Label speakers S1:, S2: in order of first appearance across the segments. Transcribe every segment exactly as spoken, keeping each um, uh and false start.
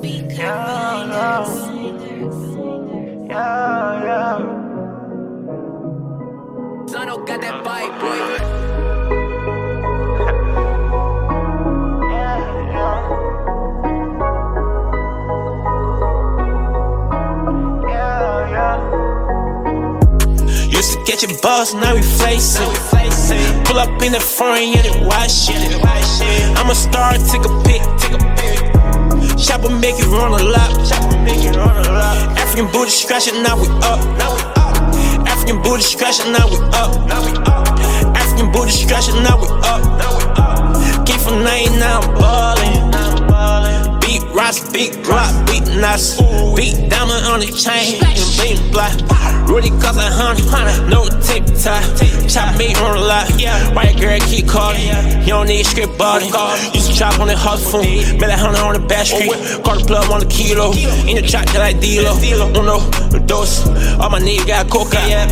S1: Yeah, yeah, yeah.
S2: Zono got that bite, boy.
S1: Used to catch a bus, now we flacing. Pull up in the foreign, yeah, they watch it. I'm a star, take a pic, take a pic. Chopper make it run a lot. African booty scratching, now we up. African booty scratching, now we up. African booty scratching, now we up. Came from nine, now I'm ballin'. Beat rocks, beat rock, beat knots. Beat diamond on the chain, and bling block. Really cost a hundred, no tip tie. Chop me on a lot. Why your girl keep calling? You don't need script body. Used to chop on the hot phone. Made a hundred on the back street. Caught the plug on the kilo. In the trap that like D-Lo. Uno, the dose. All my niggas got coca. Yeah.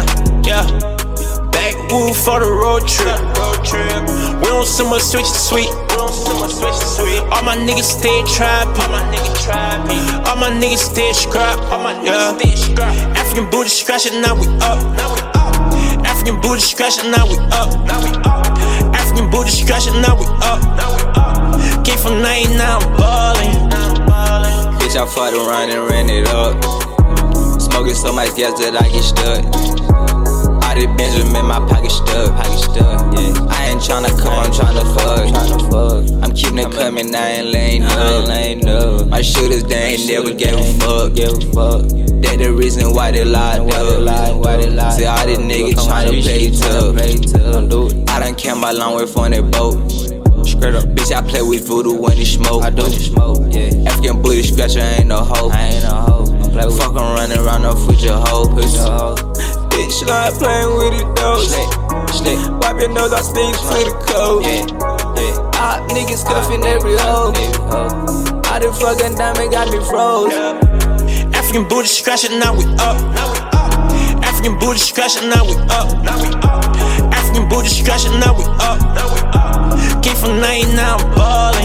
S1: Backwood for the road trip. We don't send much switch to sweet. All my niggas stay trapping. All my niggas stay scrap. Yeah. African booty scratching, now we up. African booty scratching, now we up. African booty scratching, now we up. Came from nine, now I'm ballin'.
S3: Bitch, I fucked around and ran it up. Smoking so much gas that I get stuck. All the Benjamin, my pocket stuck, pocket stuck, yeah. I ain't tryna come, I'm tryna fuck, tryna fuck. I'm keeping it coming, I ain't laying up, laying up. My shooters, they ain't never gave a fuck, give a fuck. That the reason why they lied up, why they lied. See all these niggas tryna play tough, I done came a long way from that boat. Straight up, bitch, I play with voodoo when they smoke. I do smoke, yeah. African booty scratcher, I ain't no hoe, I ain't no hoe. Fuck, I'm running around up with your hoe, push your hoe. Bitch, start playing with it though. Wipe your nose, I stink to the cold. Yeah, yeah. All niggas cuffing every hoe. All the fucking diamond got me froze.
S1: African booty scratching, now we up. African booty scratching, now we up. African booty scratching, now we up. Came from nine, now I'm ballin'.